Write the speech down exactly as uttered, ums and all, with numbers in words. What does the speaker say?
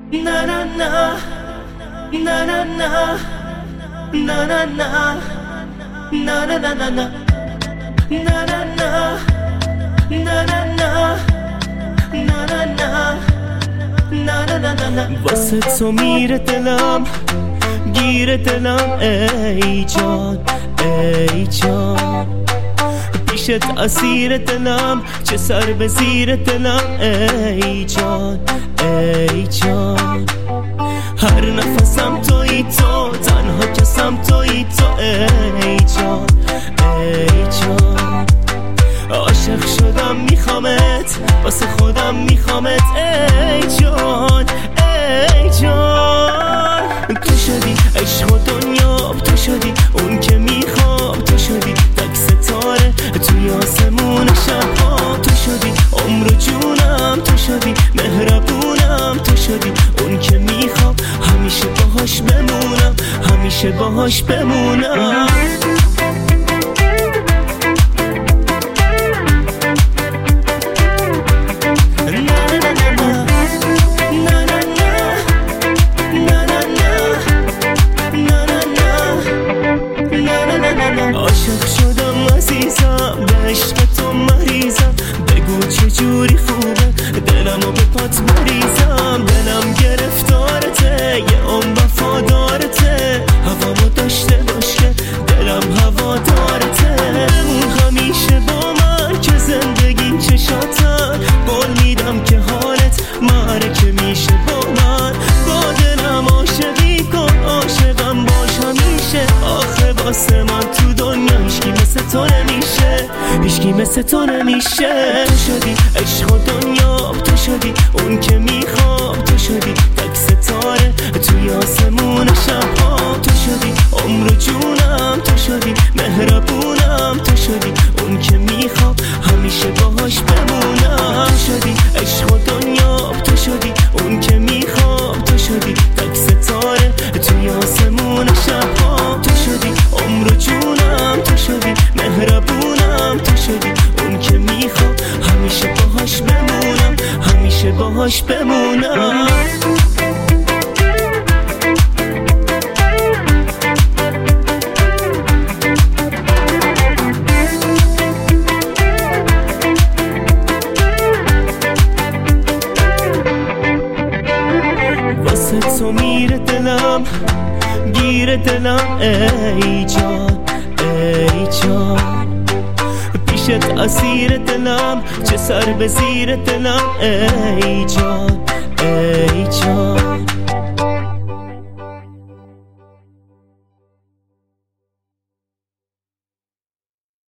Na na na, na na na, na na na, na na na na na, na na na, na na na, na na na, na na na na. واسه تو میره دلم، گیره دلم ای جان ای جان، پیشت اسیر دلم، چه سر به زیر دلم ای جان ای جان. هر نفسم تویی تو، تنها کسم تویی تو ای جان ای جان. عاشق شدم میخوامت، واسه خودم میخوامت ای جان ای جان. تو شدی عشق و دنیا، تو شدی اون که میخوام، تو شدی تک ستاره توی آسمون شبها، تو شدی عمر و جونم، تو شدی مهربونم، تو شدی اون که میخوام همیشه باهاش بمونم، همیشه باهاش بمونم. عاشق شدم عزیزم، به عشق تو مریضم، بگو چجوری خوبه دلمو به پات بریزم. دلم گرفتارته، یه عمر وفادارته، هوامو داشته باش که دلم هوادارته. همیشه با من که زندگی چشاتن، قول میدم که حالت معرکه میشه با من. با دلم عاشقی کن، عاشقم باش همیشه. آخه واسه من تو دنیا هیچکی مثل تو نمیشه، هیچکی مثل تو نمیشه. تو شدی عشق و دنیا، تو شدی اون که میخوام، تو شدی تک ستاره توی آسمون شبها، تو شدی عمر و جونم، تو شدی مهربونم، تو شدی اون که میخوام همیشه باهاش بمونم. تو شدی عشق و دنیا، تو شدی اون که میخوام، تو شدی تک ستاره توی آسمون شبها، تو شدی عمر و جونم، تو شدی مهربونم، تو شدی اون که میخوام همیشه باهاش بمونم، همیشه باهاش بمونم. واسه تو میره دلم، گیره دلم ای جان ای جان. پیشت اسیر دلم، چه سر به زیر دلم ای جان